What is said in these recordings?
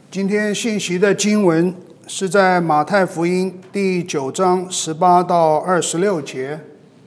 今天信息的经文是在马太福音第9章18到26节。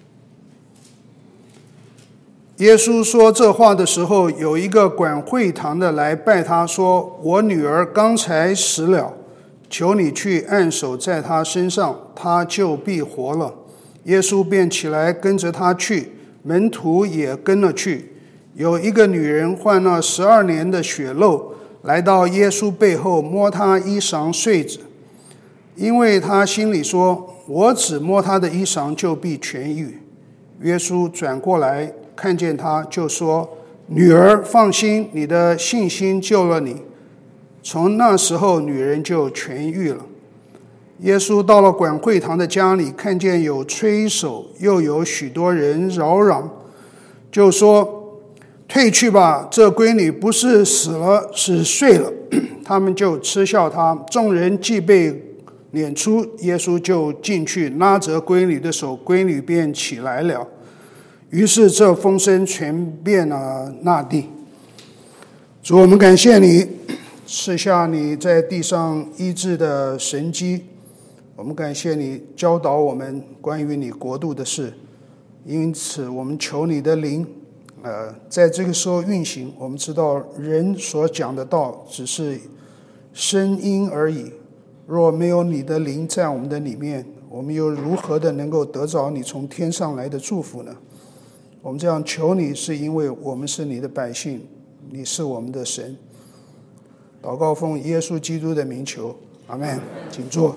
耶稣说这话的时候，有一个管会堂的来拜他，说：“我女儿刚才死了，求你去按手在她身上，她就必活了。”耶稣便起来跟着他去，门徒也跟了去。有一个女人患了12年的血漏，来到耶稣背后摸他衣裳繸子，因为他心里说：“我只摸他的衣裳，就必痊愈。”耶稣转过来看见他，就说：“女儿，放心，你的信心救了你。”从那时候，女人就痊愈了。耶稣到了管会堂的家里，看见有吹手，又有许多人扰攘，就说：“退去吧，这闺女不是死了，是睡了。”他们就嗤笑他。众人既被撵出，耶稣就进去拉着闺女的手，闺女便起来了。于是这风声传遍了那地。主，我们感谢你赐下你在地上医治的神迹，我们感谢你教导我们关于你国度的事，因此我们求你的灵在这个时候运行。我们知道人所讲的道只是声音而已，若没有你的灵在我们的里面，我们又如何的能够得着你从天上来的祝福呢？我们这样求你，是因为我们是你的百姓，你是我们的神。祷告奉耶稣基督的名求，阿们。请坐。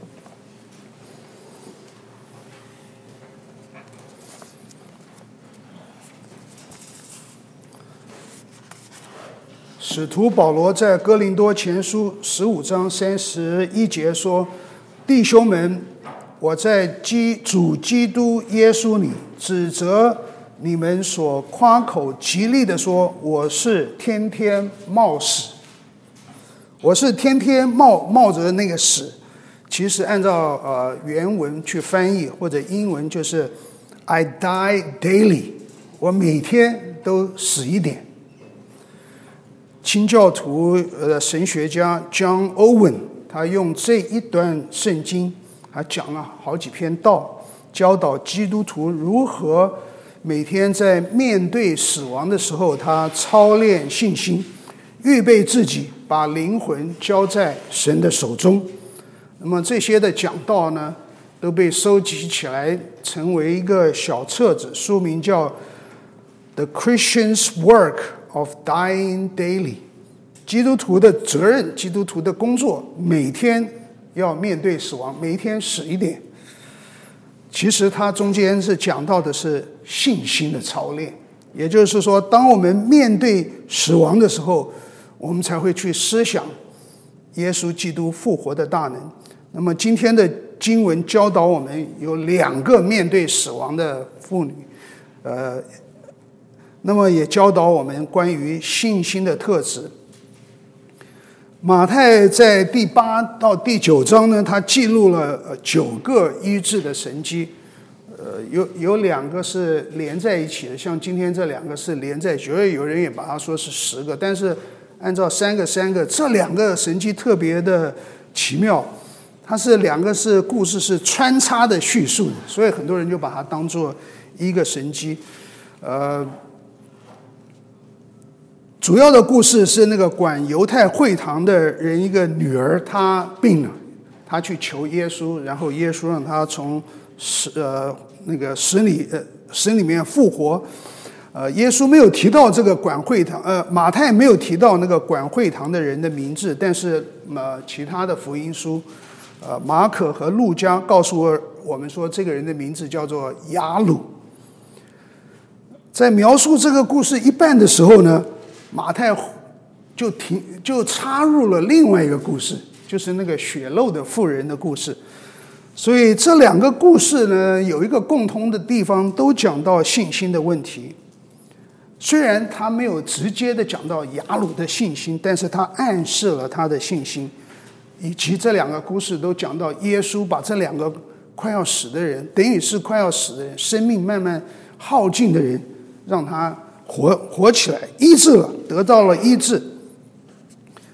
使徒保罗在哥林多前书15章31节说：“弟兄们，我在主基督耶稣里指责你们所夸口极力的说，我是天天冒死。”我是天天冒着那个死，其实按照原文去翻译，或者英文就是 I die daily， 我每天都死一点。清教徒神学家 John Owen 他用这一段圣经，他讲了好几篇道，教导基督徒如何每天在面对死亡的时候，他操练信心，预备自己把灵魂交在神的手中。那么这些的讲道呢，都被收集起来成为一个小册子，书名叫 The Christian's Work of Dying Daily， 基督徒的责任，基督徒的工作，每天要面对死亡，每一天死一点。其实它中间是讲到的是信心的操练，也就是说，当我们面对死亡的时候，我们才会去思想耶稣基督复活的大能。那么今天的经文教导我们有2个面对死亡的妇女，那么也教导我们关于信心的特质。马太在第8到第9章呢，他记录了9个医治的神迹，有2个是连在一起的，像今天这2个是连在一起，有人也把它说是10个，但是按照3个，这2个神迹特别的奇妙，它是2个是故事是穿插的叙述的，所以很多人就把它当作一个神迹。主要的故事是那个管犹太会堂的人一个女儿，她病了，她去求耶稣，然后耶稣让她从死里面复活。耶稣没有提到这个管会堂，马太没有提到那个管会堂的人的名字，但是其他的福音书，马可和路加告诉我们说，这个人的名字叫做雅鲁。在描述这个故事一半的时候呢，马太就插入了另外一个故事，就是那个血漏的妇人的故事。所以这2个故事呢，有一个共通的地方，都讲到信心的问题。虽然他没有直接的讲到雅鲁的信心，但是他暗示了他的信心，以及这2个故事都讲到耶稣把这2个快要死的人，等于是快要死的人，生命慢慢耗尽的人，让他活起来，医治了，得到了医治。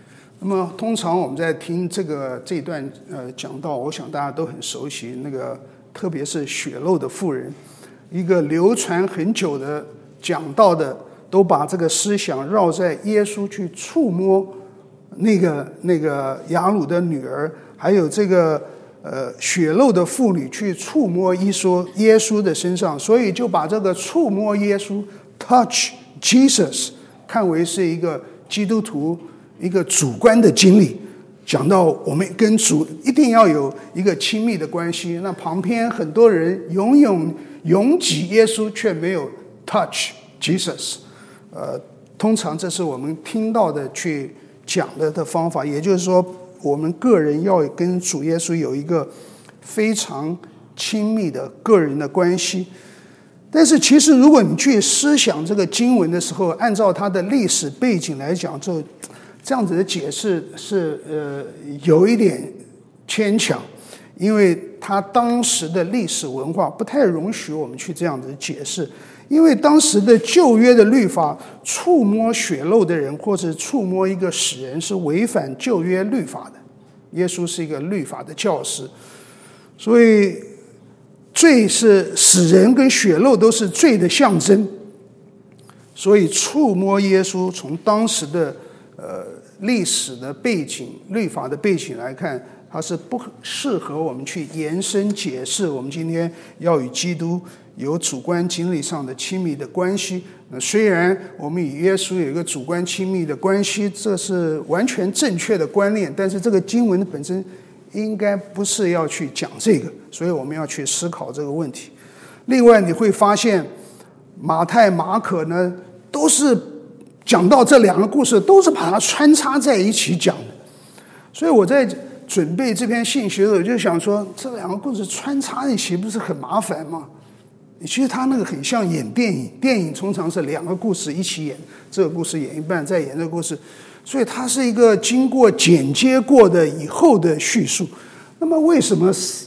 那么通常我们在听这一段讲道，我想大家都很熟悉，那个特别是血漏的妇人，一个流传很久的讲道的，都把这个思想绕在耶稣去触摸那个雅鲁的女儿，还有这个血漏的妇女去触摸耶稣的身上，所以就把这个触摸耶稣 touch Jesus 看为是一个基督徒一个主观的经历，讲到我们跟主一定要有一个亲密的关系。那旁边很多人拥挤耶稣，却没有 touch Jesus。通常这是我们听到的去讲的方法，也就是说，我们个人要跟主耶稣有一个非常亲密的个人的关系。但是其实如果你去思想这个经文的时候，按照它的历史背景来讲，这样子的解释是有一点牵强，因为它当时的历史文化不太容许我们去这样子解释。因为当时的旧约的律法，触摸血漏的人或者触摸一个死人是违反旧约律法的。耶稣是一个律法的教师，所以罪是死人跟血漏都是罪的象征，所以触摸耶稣从当时的历史的背景、律法的背景来看，它是不适合我们去延伸解释我们今天要与基督有主观经历上的亲密的关系。虽然我们与耶稣有一个主观亲密的关系，这是完全正确的观念，但是这个经文本身应该不是要去讲这个，所以我们要去思考这个问题。另外你会发现马太、马可呢，都是讲到这两个故事，都是把它穿插在一起讲的。所以我在准备这篇信息的时候，就想说，这两个故事穿插一起不是很麻烦吗？其实它那个很像演电影，电影通常是两个故事一起演，这个故事演一半，再演这个故事，所以它是一个经过剪接过的以后的叙述。那么为什么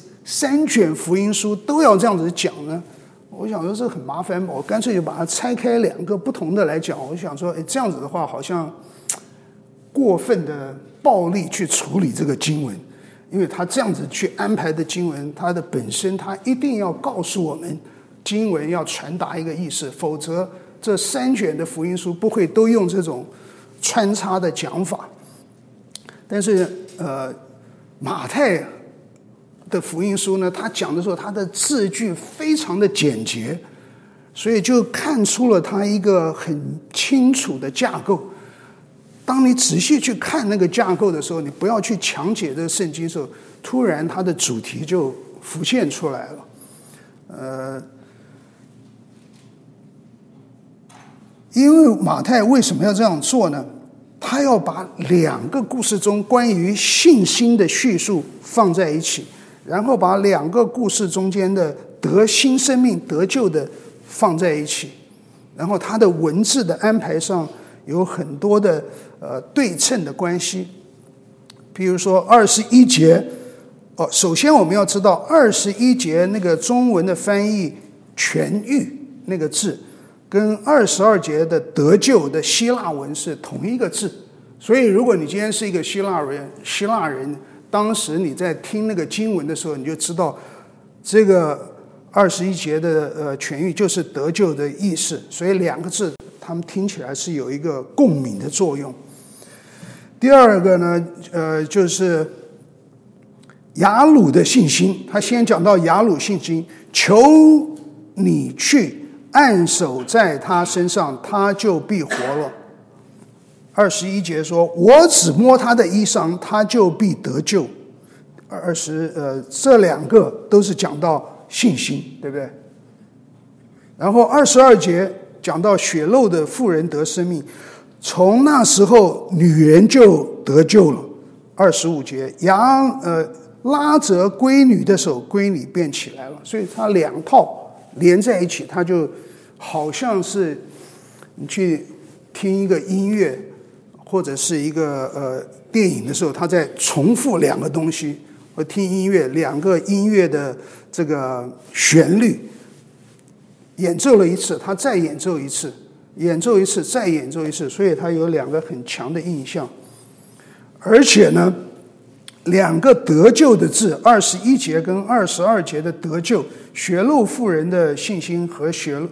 3卷福音书都要这样子讲呢？我想说这很麻烦，我干脆就把它拆开2个不同的来讲。我想说，这样子的话好像过分的暴力去处理这个经文，因为他这样子去安排的经文，它的本身它一定要告诉我们经文要传达一个意思，否则这3卷的福音书不会都用这种穿插的讲法。但是马太的福音书呢，他讲的时候他的字句非常的简洁，所以就看出了他一个很清楚的架构。当你仔细去看那个架构的时候，你不要去强解这个圣经的时候，突然它的主题就浮现出来了。因为马太为什么要这样做呢？他要把2个故事中关于信心的叙述放在一起，然后把2个故事中间的得新生命得救的放在一起，然后他的文字的安排上有很多的对称的关系。比如说21节，首先我们要知道21节那个中文的翻译痊愈那个字跟22节的得救的希腊文是同一个字，所以如果你今天是一个希腊人，当时你在听那个经文的时候，你就知道这个21节的痊愈就是得救的意思，所以2个字他们听起来是有一个共鸣的作用。第二个呢，就是雅鲁的信心，他先讲到雅鲁信心，求你去按手在他身上，他就必活了。21节说，我只摸他的衣裳，他就必得救。这2个都是讲到信心，对不对？然后22节讲到血漏的妇人得生命，从那时候女人就得救了。25节拉着闺女的手，闺女便起来了。所以它2套连在一起，它就好像是你去听一个音乐或者是一个电影的时候，它在重复2个东西。我听音乐，2个音乐的这个旋律演奏了一次，它再演奏一次，演奏一次再演奏一次，所以它有2个很强的印象。 而且呢，两个得救的字，21节跟22节的得救，血漏妇人的信心和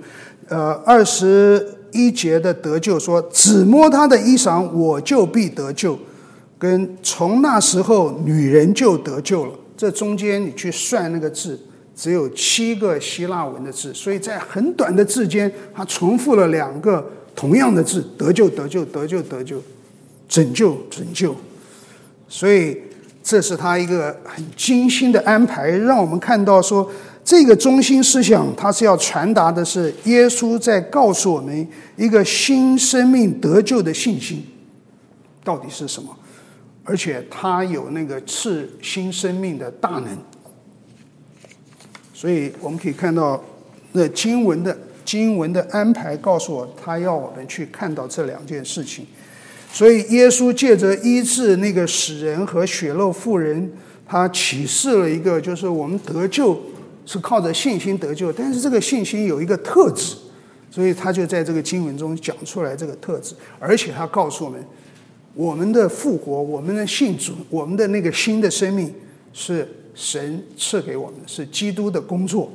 21节的得救说，只摸他的衣裳，我就必得救，跟从那时候女人就得救了。这中间你去算那个字，只有7个希腊文的字，所以在很短的字间，它重复了2个同样的字：得救、得救、得救、得救，拯救、拯救。所以这是他一个很精心的安排，让我们看到说，这个中心思想它是要传达的是耶稣在告诉我们一个新生命得救的信心到底是什么，而且他有那个赐新生命的大能。所以我们可以看到那经文的安排告诉我，他要我们去看到这2件事情。所以耶稣借着医治那个死人和血漏妇人，他启示了一个，就是我们得救是靠着信心得救，但是这个信心有一个特质，所以他就在这个经文中讲出来这个特质，而且他告诉我们，我们的复活，我们的信主，我们的那个新的生命是神赐给我们，是基督的工作。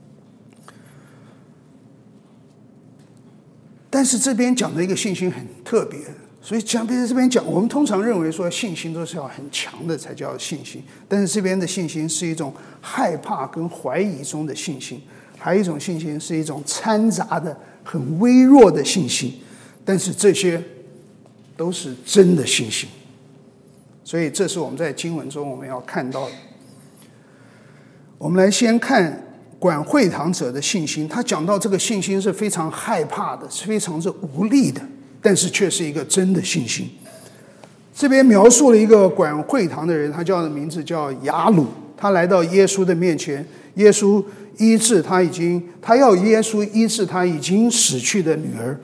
但是这边讲的一个信心很特别，所以这边讲，我们通常认为说信心都是要很强的才叫信心，但是这边的信心是一种害怕跟怀疑中的信心，还有一种信心是一种掺杂的很微弱的信心，但是这些都是真的信心。所以这是我们在经文中我们要看到的。我们来先看管会堂者的信心，他讲到这个信心是非常害怕的，是非常是无力的，但是却是一个真的信心。这边描述了一个管会堂的人，他叫的名字叫雅鲁，他来到耶稣的面前，耶稣医治他要耶稣医治他已经死去的女儿。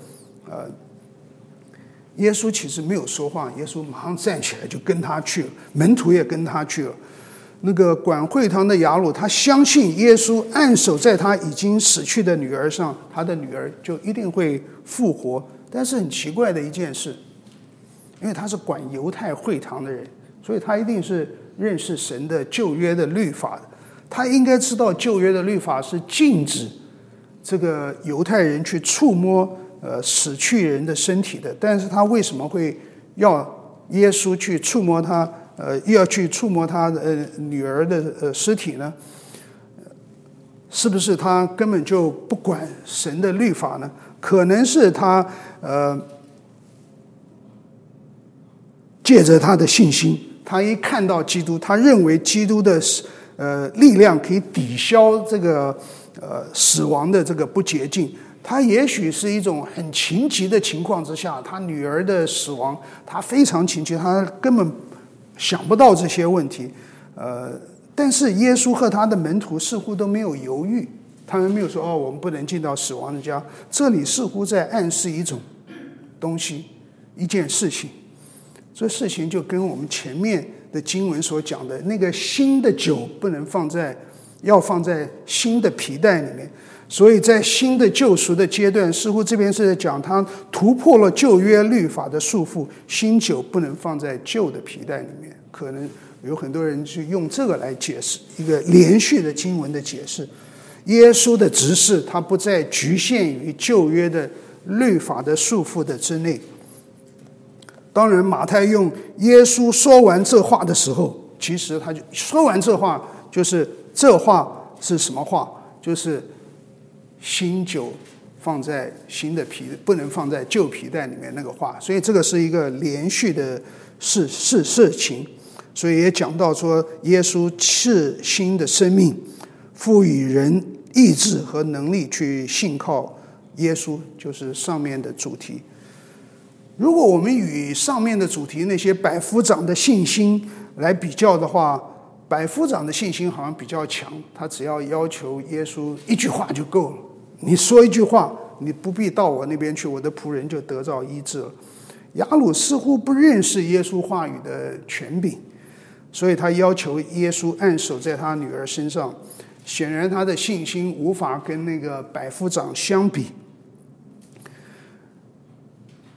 耶稣其实没有说话，耶稣马上站起来就跟他去了，门徒也跟他去了。那个管会堂的雅鲁，他相信耶稣按手在他已经死去的女儿上，他的女儿就一定会复活。但是很奇怪的一件事，因为他是管犹太会堂的人，所以他一定是认识神的旧约的律法的，他应该知道旧约的律法是禁止这个犹太人去触摸死去人的身体的，但是他为什么会要耶稣去触摸他要去触摸他女儿的尸体呢？是不是他根本就不管神的律法呢？可能是他借着他的信心，他一看到基督，他认为基督的力量可以抵消这个死亡的这个不洁净。他也许是一种很情急的情况之下，他女儿的死亡，他非常情急，他根本想不到这些问题。但是耶稣和他的门徒似乎都没有犹豫，他们没有说我们不能进到死亡的家。这里似乎在暗示一种东西，一件事情。这事情就跟我们前面的经文所讲的那个新的酒不能要放在新的皮带里面。所以在新的救赎的阶段，似乎这边是在讲他突破了旧约律法的束缚，新酒不能放在旧的皮带里面。可能有很多人去用这个来解释一个连续的经文的解释。耶稣的执事他不再局限于旧约的律法的束缚的之内。当然马太用耶稣说完这话的时候，其实他就说完这话，就是这话是什么话？就是新酒放在新的皮，不能放在旧皮带里面那个话。所以这个是一个连续的事情。所以也讲到说，耶稣赐新的生命，赋予人意志和能力去信靠耶稣，就是上面的主题。如果我们与上面的主题那些百夫长的信心来比较的话，百夫长的信心好像比较强，他只要求耶稣一句话就够了，你说一句话，你不必到我那边去，我的仆人就得到医治了。雅鲁似乎不认识耶稣话语的权柄，所以他要求耶稣按手在他女儿身上。显然他的信心无法跟那个百夫长相比。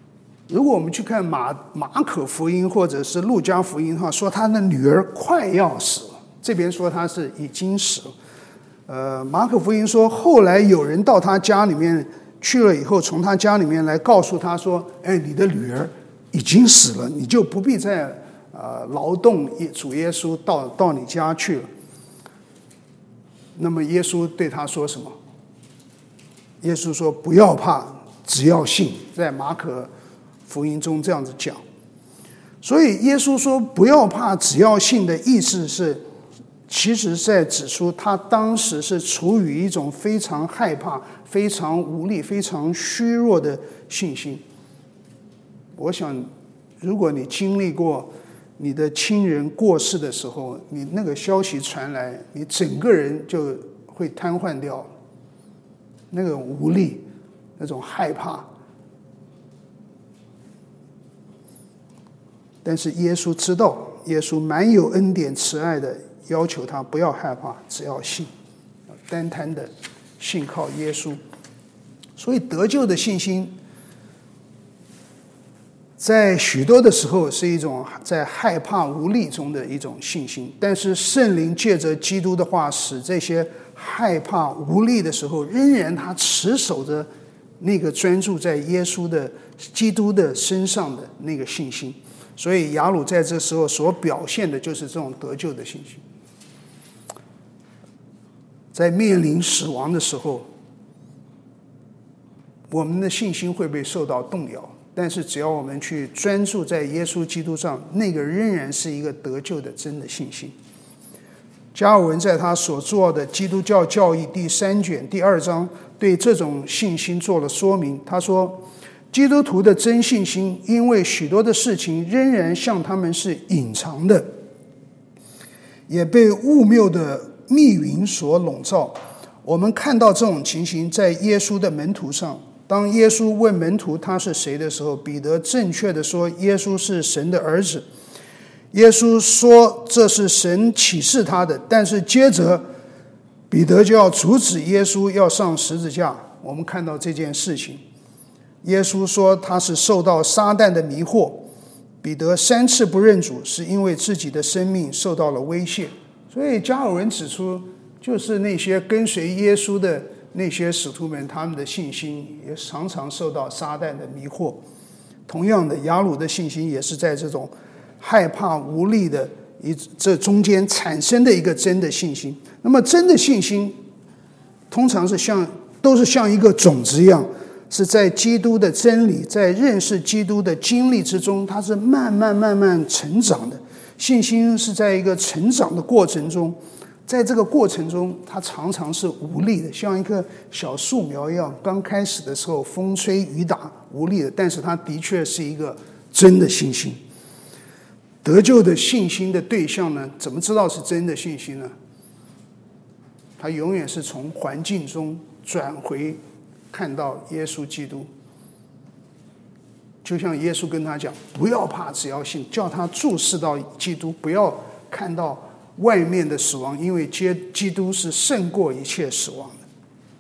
如果我们去看马可福音或者是路加福音的话，说他的女儿快要死了，这边说他是已经死了。马可福音说后来有人到他家里面去了以后，从他家里面来告诉他说，你的女儿已经死了，你就不必再劳动主耶稣到你家去了。那么耶稣对他说什么？耶稣说不要怕，只要信，在马可福音中这样子讲。所以耶稣说不要怕，只要信的意思是，其实在指出他当时是处于一种非常害怕、非常无力、非常虚弱的信心。我想如果你经历过你的亲人过世的时候，你那个消息传来，你整个人就会瘫痪掉，那个无力，那种害怕。但是耶稣知道，耶稣蛮有恩典慈爱的要求他不要害怕，只要信，单单的信靠耶稣。所以得救的信心在许多的时候是一种在害怕无力中的一种信心，但是圣灵借着基督的话，使这些害怕无力的时候，仍然他持守着那个专注在耶稣的基督的身上的那个信心。所以雅鲁在这时候所表现的就是这种得救的信心。在面临死亡的时候，我们的信心会被受到动摇，但是只要我们去专注在耶稣基督上，那个仍然是一个得救的真的信心。加尔文在他所做的《基督教教义》第3卷第2章对这种信心做了说明。他说，基督徒的真信心因为许多的事情仍然向他们是隐藏的，也被误谬的密云所笼罩。我们看到这种情形在耶稣的门徒上。当耶稣问门徒他是谁的时候，彼得正确的说耶稣是神的儿子。耶稣说这是神启示他的，但是接着彼得就要阻止耶稣要上十字架。我们看到这件事情，耶稣说他是受到撒旦的迷惑。彼得3次不认主，是因为自己的生命受到了威胁。所以加尔文指出，就是那些跟随耶稣的那些使徒们，他们的信心也常常受到撒旦的迷惑。同样的，雅鲁的信心也是在这种害怕无力的这中间产生的一个真的信心。那么真的信心通常是都是像一个种子一样，是在基督的真理，在认识基督的经历之中，它是慢慢成长的。信心是在一个成长的过程中，在这个过程中它常常是无力的，像一棵小树苗一样，刚开始的时候风吹雨打无力的，但是它的确是一个真的信心。得救的信心的对象呢，怎么知道是真的信心呢？它永远是从环境中转回看到耶稣基督。就像耶稣跟他讲不要怕，只要信，叫他注视到基督，不要看到外面的死亡，因为基督是胜过一切死亡的。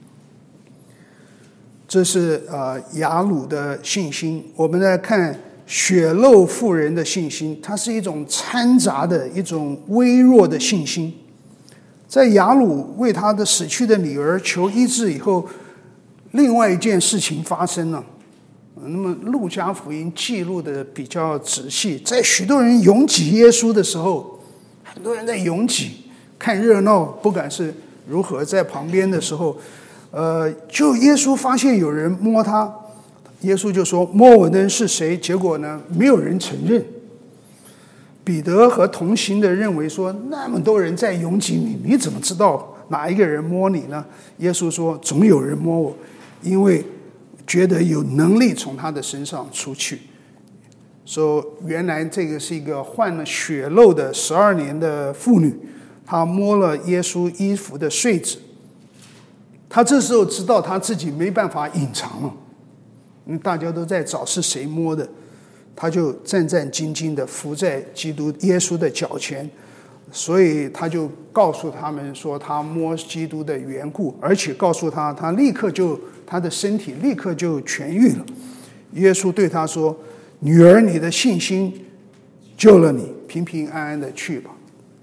这是雅鲁的信心。我们来看血肉妇人的信心，它是一种掺杂的一种微弱的信心。在雅鲁为他的死去的女儿求医治以后，另外一件事情发生了。那么路加福音记录的比较仔细，在许多人拥挤耶稣的时候，很多人在拥挤看热闹，不管是如何，在旁边的时候就耶稣发现有人摸他，耶稣就说摸我的人是谁？结果呢，没有人承认。彼得和同行的认为说，那么多人在拥挤你怎么知道哪一个人摸你呢？耶稣说总有人摸我，因为觉得有能力从他的身上出去。说原来这个是一个患了血漏的12年的妇女，她摸了耶稣衣服的穗子。她这时候知道她自己没办法隐藏了，因为大家都在找是谁摸的，她就战战兢兢地伏在耶稣的脚前，所以她就告诉他们说她摸基督的缘故，而且告诉她的身体立刻就痊愈了。耶稣对她说， 女儿，你的信心救了你，平平安安的去吧。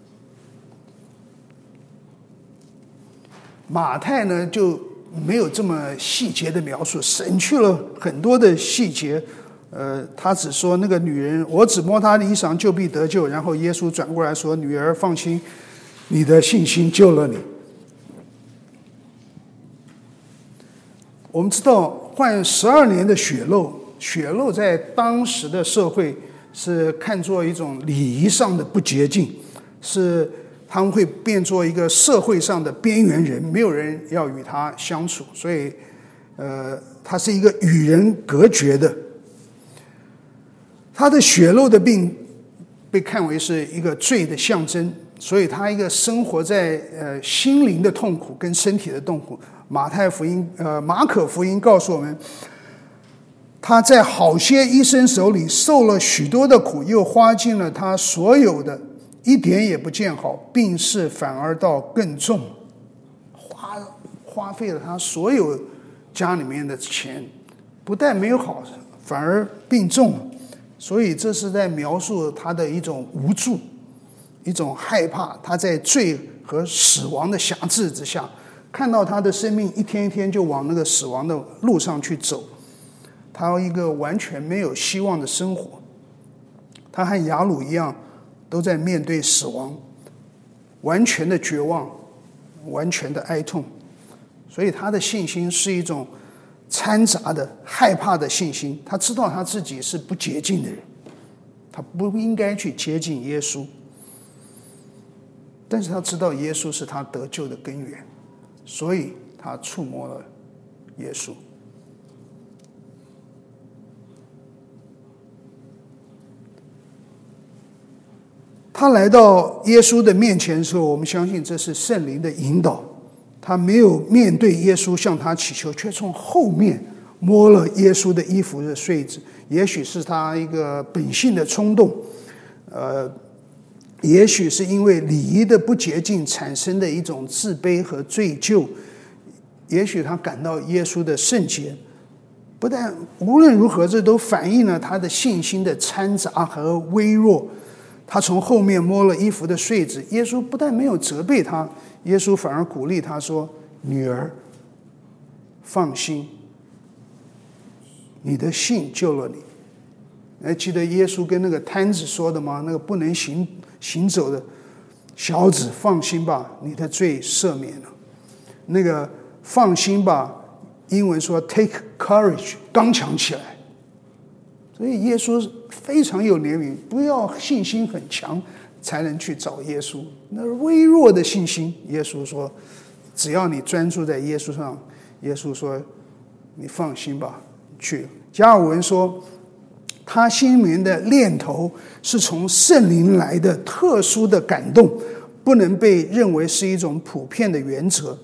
马太呢就没有这么细节的描述，省去了很多的细节。他只说那个女人，我只摸她的衣裳就必得救。然后耶稣转过来说：“女儿，放心，你的信心救了你。”我们知道，患12年的血漏在当时的社会是看作一种礼仪上的不洁净，是他们会变作一个社会上的边缘人，没有人要与他相处，所以他是一个与人隔绝的。他的血漏的病被看为是一个罪的象征，所以他一个生活在心灵的痛苦跟身体的痛苦。马可福音告诉我们，他在好些医生手里受了许多的苦，又花尽了他所有的，一点也不见好，病势反而倒更重，花费了他所有家里面的钱，不但没有好，反而病重了。所以这是在描述他的一种无助，一种害怕，他在罪和死亡的辖制之下，看到他的生命一天一天就往那个死亡的路上去走，他一个完全没有希望的生活。他和雅鲁一样，都在面对死亡，完全的绝望，完全的哀痛。所以他的信心是一种掺杂的害怕的信心，他知道他自己是不洁净的人，他不应该去接近耶稣，但是他知道耶稣是他得救的根源，所以他触摸了耶稣。他来到耶稣的面前的时候，我们相信这是圣灵的引导。他没有面对耶稣向他祈求，却从后面摸了耶稣的衣服的穗子。也许是他一个本性的冲动，也许是因为礼仪的不洁净产生的一种自卑和罪疚，也许他感到耶稣的圣洁。不但无论如何，这都反映了他的信心的掺杂和微弱。他从后面摸了衣服的穗子，耶稣不但没有责备他，耶稣反而鼓励他说：“女儿，放心，你的信救了你。”还记得耶稣跟那个摊子说的吗？那个不能行走的小子，放心吧，你的罪赦免了。那个放心吧，英文说 take courage， 刚强起来。所以耶稣非常有怜悯，不要信心很强才能去找耶稣，那微弱的信心，耶稣说只要你专注在耶稣上，耶稣说你放心吧，去。加尔文说他心里面的念头是从圣灵来的特殊的感动，不能被认为是一种普遍的原则。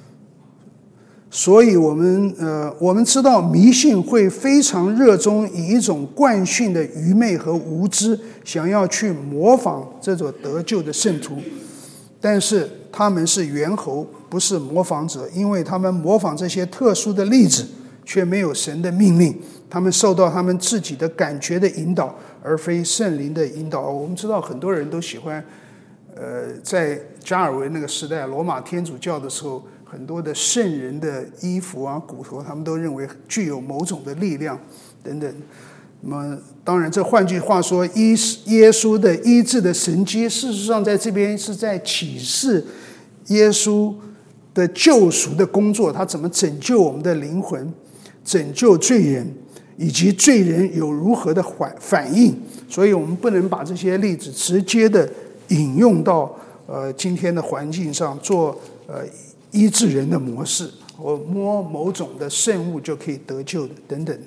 所以我们知道迷信会非常热衷以一种惯性的愚昧和无知，想要去模仿这种得救的圣徒，但是他们是猿猴，不是模仿者，因为他们模仿这些特殊的例子，却没有神的命令，他们受到他们自己的感觉的引导，而非圣灵的引导。我们知道很多人都喜欢在加尔文那个时代，罗马天主教的时候，很多的圣人的衣服啊、骨头，他们都认为具有某种的力量等等。那么当然，这换句话说，耶稣的医治的神迹，事实上在这边是在启示耶稣的救赎的工作，他怎么拯救我们的灵魂，拯救罪人，以及罪人有如何的反应。所以我们不能把这些例子直接的引用到今天的环境上，做医治人的模式，我摸某种的圣物就可以得救的等等。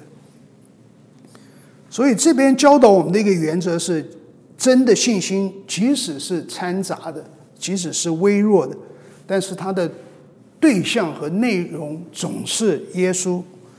所以这边教导我们的一个原则是，真的信心即使是掺杂的，即使是微弱的，但是它的对象和内容总是耶稣。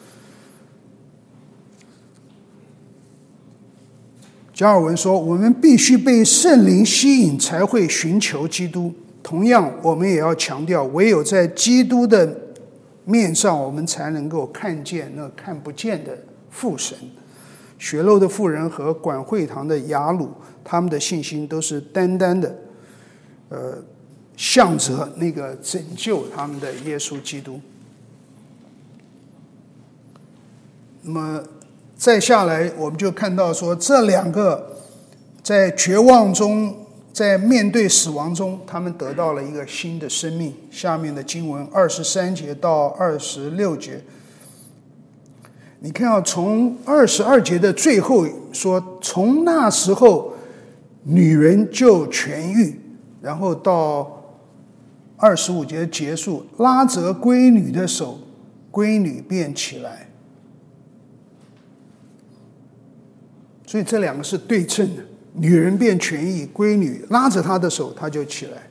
加尔文说，我们必须被圣灵吸引才会寻求基督。同样，我们也要强调，唯有在基督的面上，我们才能够看见那看不见的父神。 血漏的妇人和管会堂的雅鲁，他们的信心都是单单的向着那个拯救他们的耶稣基督。那么再下来我们就看到说，这两个在绝望中，在面对死亡中，他们得到了一个新的生命。下面的经文23节到26节，你看从22节的最后说，从那时候女人就痊愈，然后到25节结束，拉着闺女的手，闺女便起来。所以这两个是对称的，女人便痊愈，闺女拉着她的手，她就起来。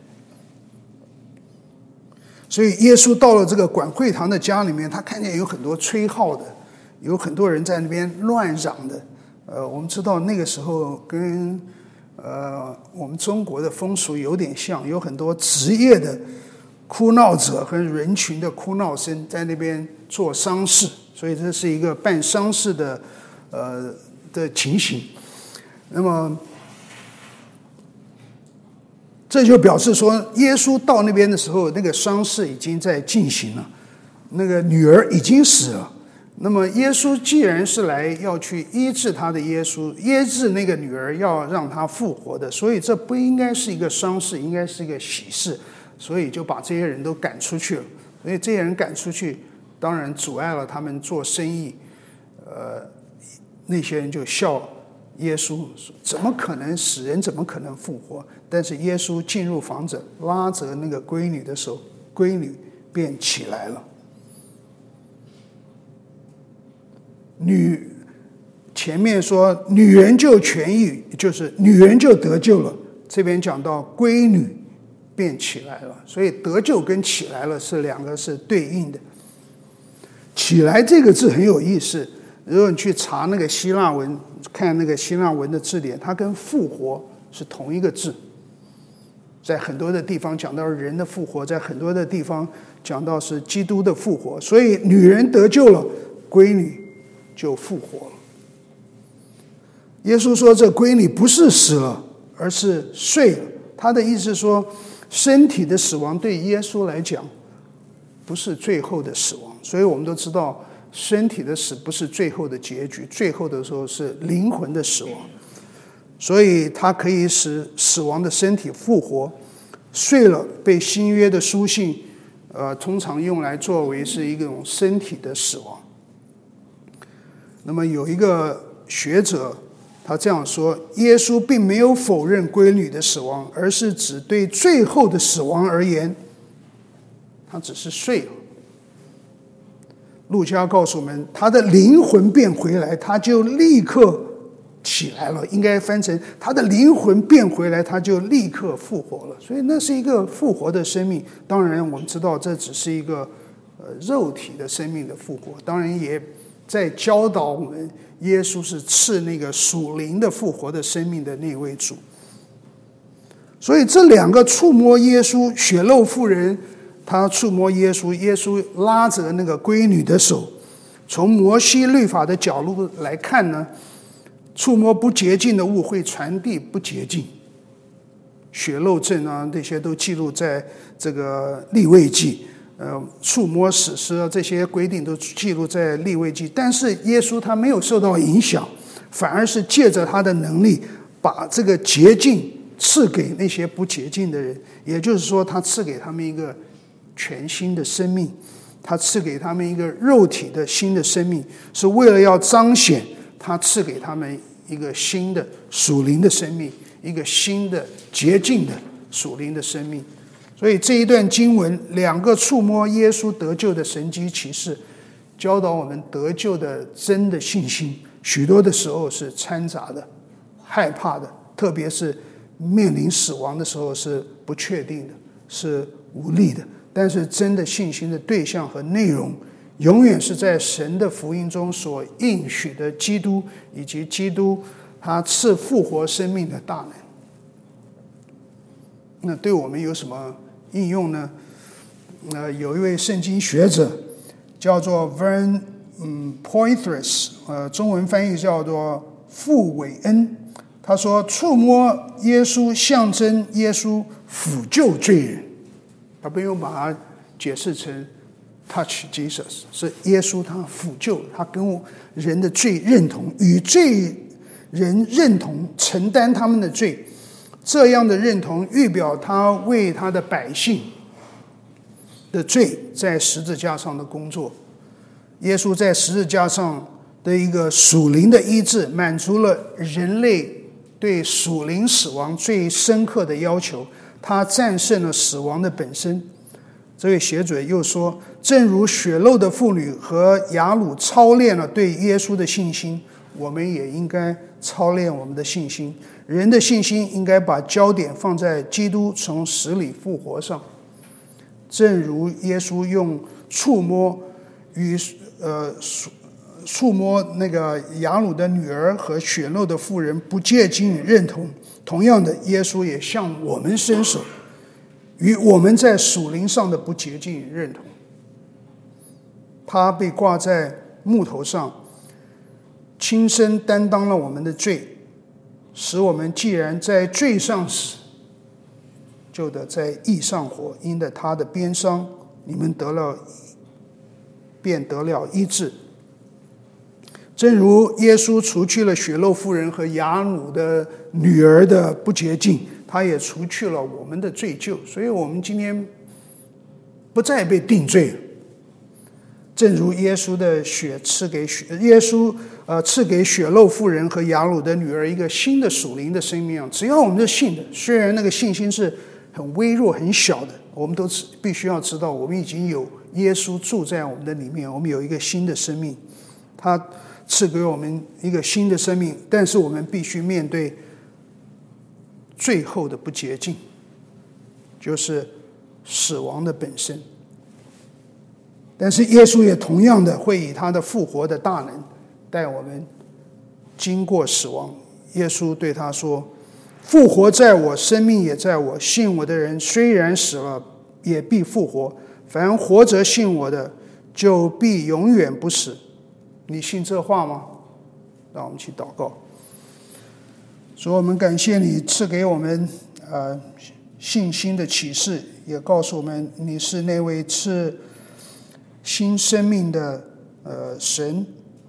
所以耶稣到了这个管会堂的家里面，他看见有很多吹号的，有很多人在那边乱嚷的。我们知道那个时候跟我们中国的风俗有点像，有很多职业的哭闹者和人群的哭闹声在那边做丧事，所以这是一个办丧事的情形。那么这就表示说，耶稣到那边的时候，那个丧事已经在进行了，那个女儿已经死了。那么耶稣既然是来要去医治他的耶稣，医治那个女儿，要让她复活的，所以这不应该是一个丧事，应该是一个喜事，所以就把这些人都赶出去了。所以这些人赶出去，当然阻碍了他们做生意。那些人就笑耶稣，怎么可能死人，怎么可能复活？但是耶稣进入房子，拉着那个闺女的手，闺女便起来了。前面说女人就痊愈，就是女人就得救了，这边讲到闺女便起来了，所以得救跟起来了是两个是对应的。起来这个字很有意思，如果你去查那个希腊文，看那个希腊文的字典，它跟复活是同一个字。在很多的地方讲到人的复活，在很多的地方讲到是基督的复活，所以女人得救了，闺女就复活了。耶稣说这闺女不是死了，而是睡了。他的意思是说，身体的死亡对耶稣来讲不是最后的死亡，所以我们都知道身体的死不是最后的结局，最后的时候是灵魂的死亡，所以它可以使死亡的身体复活。睡了被新约的书信通常用来作为是一种身体的死亡。那么有一个学者他这样说，耶稣并没有否认闺女的死亡，而是指对最后的死亡而言，他只是睡了。路加告诉我们，他的灵魂变回来，他就立刻起来了，应该翻成他的灵魂变回来，他就立刻复活了。所以那是一个复活的生命。当然我们知道这只是一个肉体的生命的复活，当然也在教导我们，耶稣是赐那个属灵的复活的生命的那位主。所以这两个触摸耶稣，血漏妇人他触摸耶稣，耶稣拉着那个闺女的手。从摩西律法的角度来看呢，触摸不洁净的物会传递不洁净，血漏症啊，这些都记录在这个利未记，触摸死尸啊，这些规定都记录在利未记。但是耶稣他没有受到影响，反而是借着他的能力，把这个洁净赐给那些不洁净的人。也就是说，他赐给他们一个全新的生命，他赐给他们一个肉体的新的生命，是为了要彰显他赐给他们一个新的属灵的生命，一个新的洁净的属灵的生命。所以这一段经文，两个触摸耶稣得救的神迹奇事，教导我们得救的真的信心，许多的时候是掺杂的、害怕的，特别是面临死亡的时候是不确定的，是无力的。但是真的信心的对象和内容，永远是在神的福音中所应许的基督，以及基督他赐复活生命的大能。那对我们有什么应用呢？有一位圣经学者叫做 Vern Poythress，中文翻译叫做傅伟恩，他说触摸耶稣象征耶稣抚救罪人，他不用把它解释成 touch Jesus， 是耶稣他抚救，他跟人的罪认同，与罪人认同，承担他们的罪，这样的认同预表他为他的百姓的罪在十字架上的工作。耶稣在十字架上的一个属灵的医治，满足了人类对属灵死亡最深刻的要求，他战胜了死亡的本身。这位学者又说，正如血肉的妇女和雅鲁操练了对耶稣的信心，我们也应该操练我们的信心。人的信心应该把焦点放在基督从死里复活上，正如耶稣用触摸那个雅鲁的女儿和血肉的妇人不借经与认同，同样的，耶稣也向我们伸手，与我们在属灵上的不洁净与认同。他被挂在木头上，亲身担当了我们的罪，使我们既然在罪上死，就得在义上活。因着他的鞭伤，你们便得了医治。正如耶稣除去了血肉妇人和雅鲁的女儿的不洁净，他也除去了我们的罪疚，所以我们今天不再被定罪了。正如耶稣的血赐给血肉妇人和雅鲁的女儿一个新的属灵的生命，只要我们是信的，虽然那个信心是很微弱很小的，我们都必须要知道，我们已经有耶稣住在我们的里面，我们有一个新的生命，他赐给我们一个新的生命，但是我们必须面对最后的不洁净，就是死亡的本身。但是耶稣也同样的会以他的复活的大能带我们经过死亡。耶稣对他说，复活在我，生命也在我，信我的人虽然死了，也必复活，凡活着信我的，就必永远不死。你信这话吗？让我们去祷告。主，我们感谢你赐给我们信心的启示，也告诉我们你是那位赐新生命的神，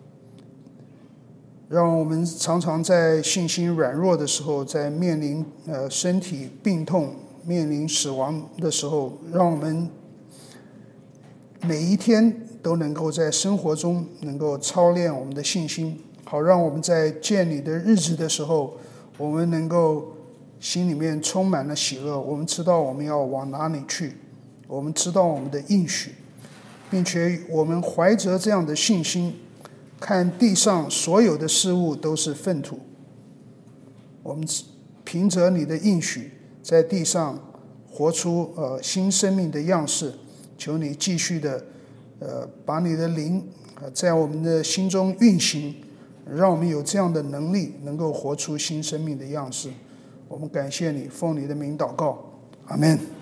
让我们常常在信心软弱的时候，在面临身体病痛、面临死亡的时候，让我们每一天都能够在生活中能够操练我们的信心，好让我们在见你的日子的时候，我们能够心里面充满了喜乐。我们知道我们要往哪里去，我们知道我们的应许，并且我们怀着这样的信心，看地上所有的事物都是粪土。我们凭着你的应许，在地上活出新生命的样式。求你继续的把你的灵在我们的心中运行，让我们有这样的能力，能够活出新生命的样式。我们感谢你，奉你的名祷告，阿们。